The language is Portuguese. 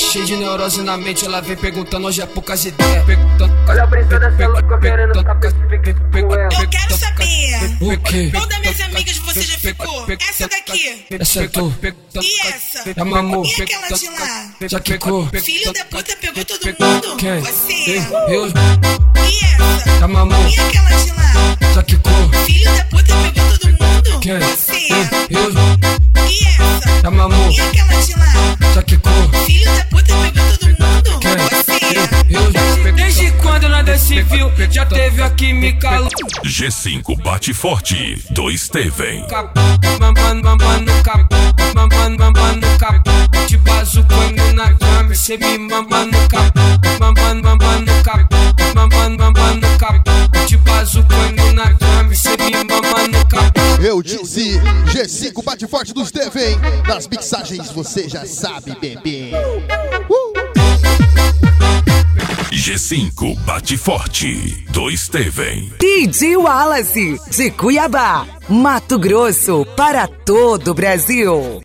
cheio de neurose na mente, ela vem perguntando hoje é poucas ideias. Olha a brisa dessa louca querendo saber se fica com ela. Eu quero saber. O quê? Qual das minhas amigas você já ficou? Essa daqui. Essa é tu. E essa? Já mamou. E aquela de lá? Já quicou. Filho da puta pegou todo mundo. Quem? Você. Eu. E essa? Já mamou. E aquela de lá? Já quicou. Filho da puta pegou todo mundo. Quem? Você. Eu. E essa? Já mamou. E aquela de lá? Já quicou. Filho da puta pegou todo mundo. Quem? Você. Eu. Desde quando nada se viu, já teve a química. G5 bate forte, 2 Steven. Mamando no cap, mamando no cap. De bazuca na cama, cê me mama no cap. Mamando no cap, mamando no cap. De bazuca na cama, cê me mama no cap. Eu disse, G5 bate forte dos Steven. Nas mixagens você já sabe, bebê. G5 bate forte, 2 Steven. DJ Wallace, de Cuiabá, Mato Grosso, para todo o Brasil.